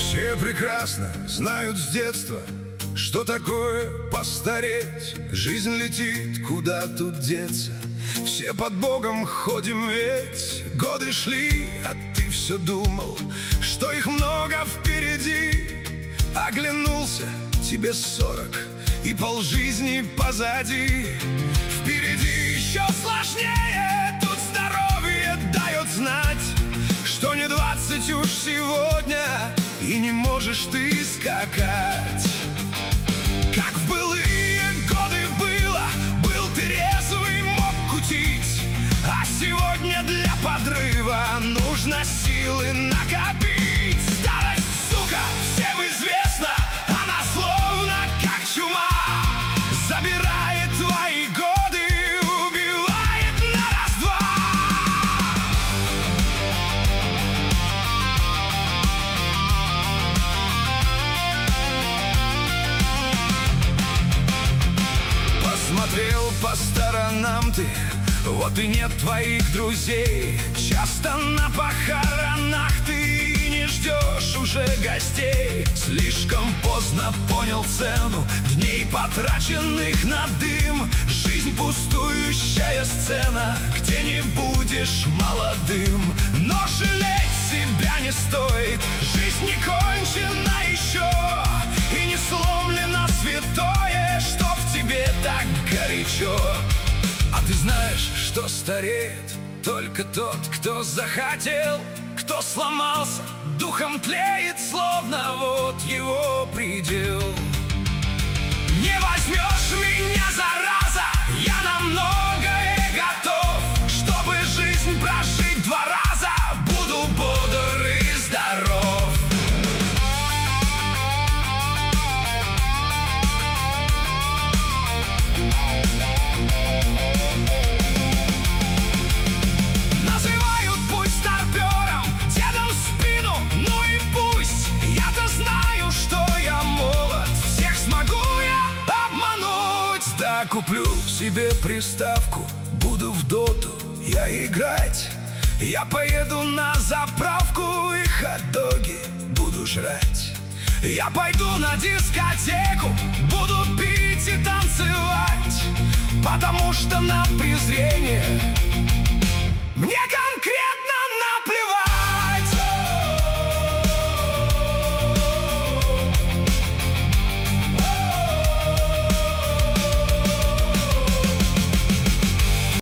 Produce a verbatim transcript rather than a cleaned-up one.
Все прекрасно знают с детства, что такое постареть. Жизнь летит, куда тут деться. Все под Богом ходим ведь. Годы шли, а ты все думал, что их много впереди. Оглянулся, тебе сорок, и полжизни позади. Впереди еще сложнее, тут здоровье дает знать, что не двадцать уж сегодня, и не можешь ты скакать. Как в былые годы было, был ты резвый, мог кутить, а сегодня для подрыва нужно силы накопить. Старость, сука, всем известно, она словно как чума, забирает твои годы, убивает на раз-два. Посмотрел по сторонам ты, вот и нет твоих друзей. Часто на похоронах ты не ждешь уже гостей. Слишком поздно понял цену дней, потраченных на дым. Жизнь пустующая сцена, где не будешь молодым. Но жалеть себя не стоит, жизнь не кончена еще, и не сломлено святое, что в тебе так горячо. А ты знаешь, что стареет только тот, кто захотел, кто сломался, духом тлеет, словно вот его предел. Не возьмешь меня, зараза, я на многое готов, чтобы жизнь прожить два раза, буду бодр и здоров. Называют путь старпером, дедом в спину, ну и пусть. Я-то знаю, что я молод, всех смогу я обмануть. Да, куплю себе приставку, буду в доту я играть. Я поеду на заправку и хот-доги буду жрать. Я пойду на дискотеку, буду пить и танцевать, потому что на презрение